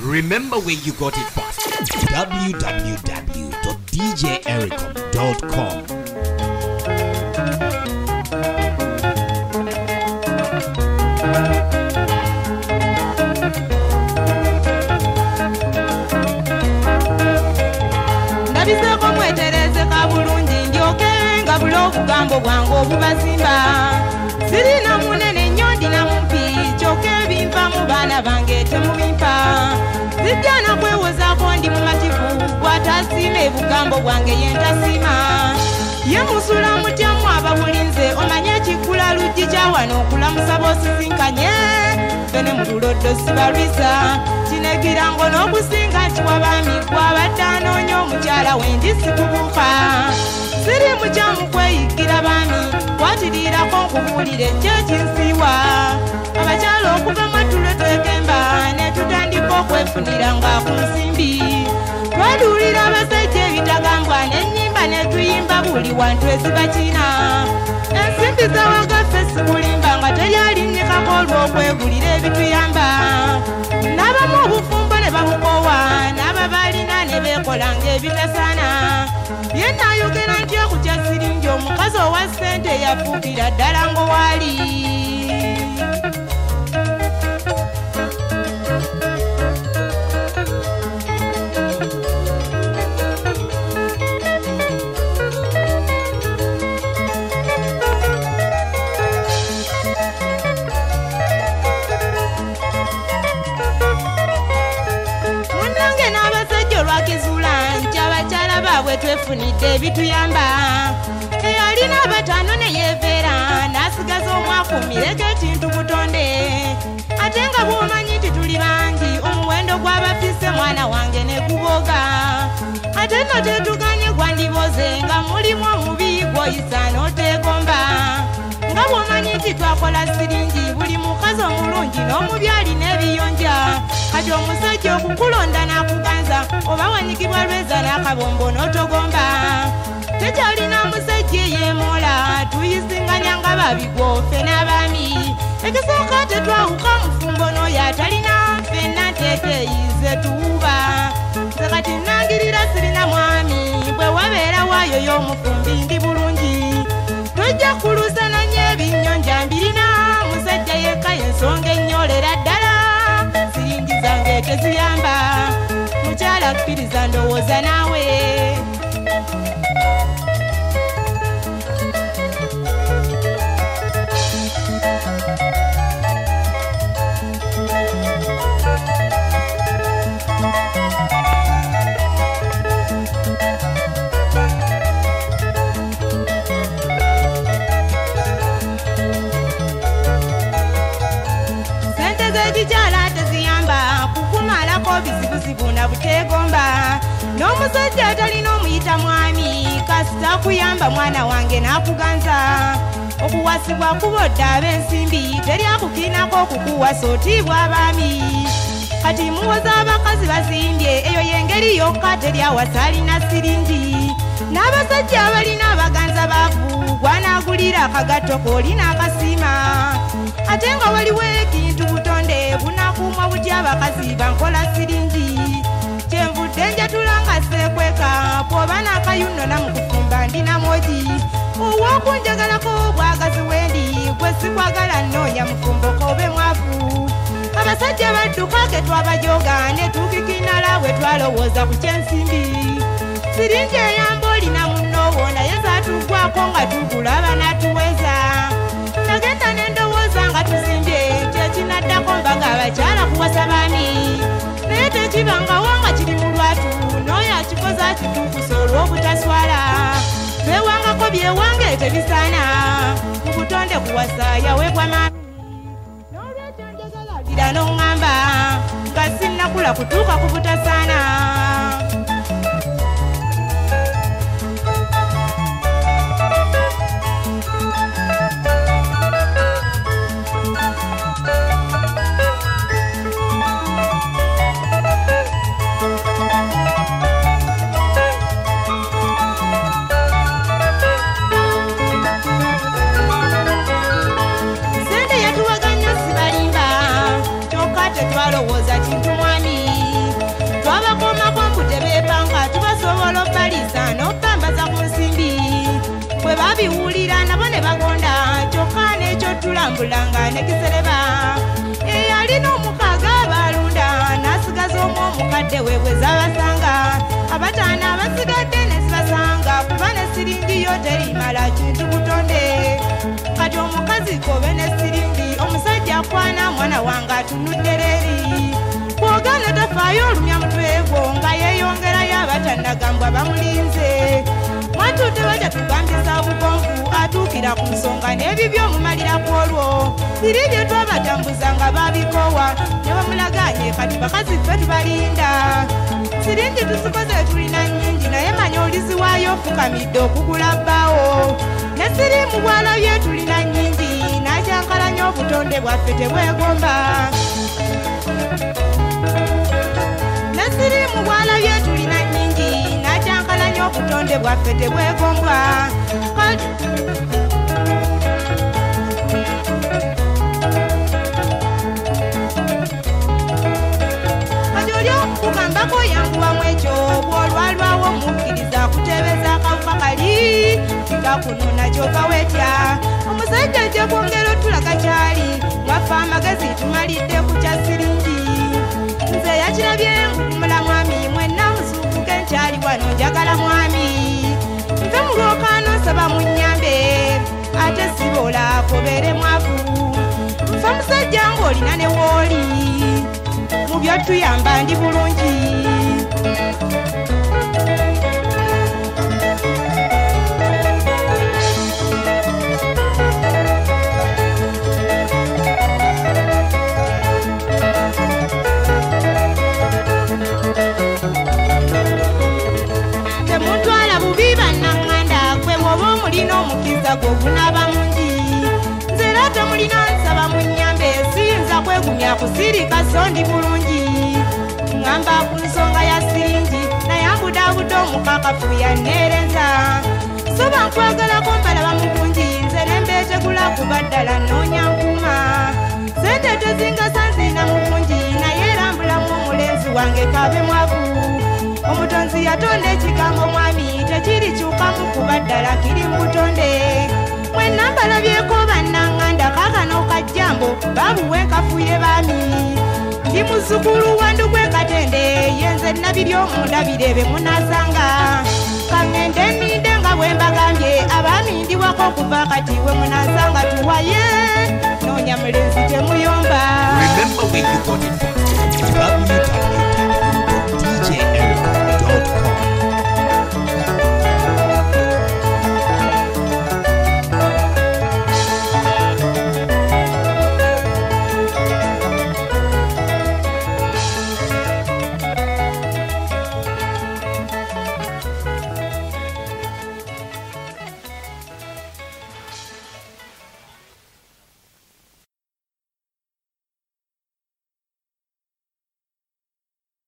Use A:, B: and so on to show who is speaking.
A: Remember where you got it first. www.djericom.com.
B: Nabiseko mwetereze kabulungi ndyokenga bulobugambo bwange obubazimba sirina munene nnyo ndina mumpi kyokka ebimpa mu baana bange temubimpa zijjana kwewozaako ndi mumativu bw'atasiima ebugambo bwange yentasiima ye musula mutyamu ababulinze omanye ekiggula luggi kyawano okulamusa boosisinkanye fene mu luloddo sibalwisa kinegirango n'okusinga nti wabaami gwabadde anoonya omukyala wendi sikubuuka siri mukyamu kweyigira baami kwatiriirako nkubuulire kyekinsiiwa abakyala okuva mwattulo twekemba ne tutandika okwefunira nga ku nsimbi twaduulira abasajja ebitagambwa n'ennyimba ne tuyimba buli wantu ezibakina ensimbi zawagaffe sikulimba nga teryalinnyikako olw'okwegulira ebituyamba n'abamu obufumbo ne babukoowa n'ababalina ne beekolanga ebitasaana yenna ayogera nti okutya siringi omukazi owa ssente yafuukira ddala ng'owaali bwe twefunidde ebituyamba eyalina abataano ne yeeveera n'asigaza omwakumireko ekintu butonde ate nga bw'omanyi nti tuli bangi omuwendo gw'abafisse mwana wange ne guboga ate nno teetuganye gwandiboze nga mulimu omubi gw'oyisa n'oteegomba nga bw'omanyi nti twakola siringi buli mukazi omulungi n'omubi alina ebiyonja kati omusajja okukulonda n'akuganza oba wanyigibwa lweza n'akabombo n'otogomba tekyalina musajja eyeemoola tuyisinganya nga babigwo ffe n'abaami ekisooka tetwawuka mufumbo n'oyo atalina ffenna nteeteeyize tuuba nze kati nangirira sirina mwami bwe wabeera waayo y'omufumbi ndi bulungi tojja kulusananya ebinnyonja mbirina musajja yekka y'ensonga ennyolera ddala siringi zange teziyamba mukyala kkiriza ndowooza naawe bizibuzibu na buteegomba n'omusajja atalina omuyita mwami kasita kuyamba mwana wange n'akuganza okuwasibwa kubodde ab'ensimbi teryakukiinako okukuwasa otiibwa abaami kati muwoza abakazi basimbye eyo y'engeri yokka teryawasa alina siringi n'abasajja abalina abaganza baavu gwanaagulira akagatto koolina akasiima ate nga waliwo ekintu butonde bunakuumwa butya abakazi bankola siringi kyenvudde njatula nga seekweka bw'oba n'akayunnona mu kufumba ndina mwogi ow'okunjagalako bwagazi wendi gwe sikwagala nnoonya mufumbo koobe mwavu abasajja badduka ke twabajoga ne tukikinala bwe twalowooza ku kyensimbi siringi eyamba olina munnoowo naye zaatugwako nga tugulaba n'atuweza nagenda n'endowooza nga tuzimbye kyekinaddako mbaga abakyala kuwasa baami naye tekibangawo nga kiri mu lwatu n'oyo akikoza kituukusa olw'obutaswala bewangako byewange tebisaana mu butonde kuwasa yaweebwa maami n'olwekyo njagala gira n'oŋŋamba nga sinnakula kutuuka ku butasaana twalowooza kintu mwami yatambulanga ne kisereba eyalina omukaaga abalunda n'asigaza omu omukadde we bwe zabasanga abataano abasigadde ne zibasanga kuba ne siringi yo terimala kintu butonde kati omukazi kobe ne siringi omusajja akwana mwana wange atunudde leeri bw'ogaana tafaayo olumya mutwe gwo nga yeeyongerayo abatannagambwa bamulinze mwatudde bajja tugambisa bugonvu atuukira ku nsonga n'ebibyo omumalira ku olwo biri bye twabatambuza nga babikowa ne bamulaganye kati bakazi ffe tubalinda siringi tuzikoze tulina nnyingi naye manya oliziwaayo ofukamidde okugula bbaawo ne sirimu bwalabye tulina nnyingi n'akyankalanya obutonde bwaffe tebwegomba ne sirimu bwalabye tulina nnyingi n'akyankalanya obutonde bwaffe tebwegombwa kati oli okugambako yanguwamu ekyo bw'olwalwawo mukkiriza kuteebeza akawuka kali kikakunona kyova wetya omusajja ajja kwongera otulaga kyali waffe amagezi tumalidde ku kya siringi nze yakirabye nkukumula mwami mwenna muzuukuke nkyali wano njagala mwami nze mulwokaano nsaba munnyambe ate sibola kobeere mwavu nfe musajja ng'olina ne wooli mu byotuyamba ndi bulungi temutwala bubi bannanganda gwe bw'oba omulina omukiza gw'ogunaba mungi nze era temulina nsaba munnyambe siyinza kwegumya kusirika so ndi bulungi ŋŋamba ku nsonga ya siringi naye ambudaabuda omukakafu yanneereza soba nkwagalako mbalaba mugungi nze ne mbeetegula kuba ddala noonya nkuma sente tezingasa nziina mugungi naye erambulamu omulenzi wange kabe mwavu omutonzi yatonda ekigambo mwami tekirikyukamu kuba ddala kiri mbutonde mwenna mbalabyeko bannanganda kaakano kajjambo babuwe nkafuye baami ndi muzzukulu wandu gwe katende yenze nabiri omundabire be munasanga kaŋŋende nninde nga bwe mbagambye abaami ndiwako okuva kati we munasanga tuwaye noonya mulenzi temuyomba
A: Remember where you got it from.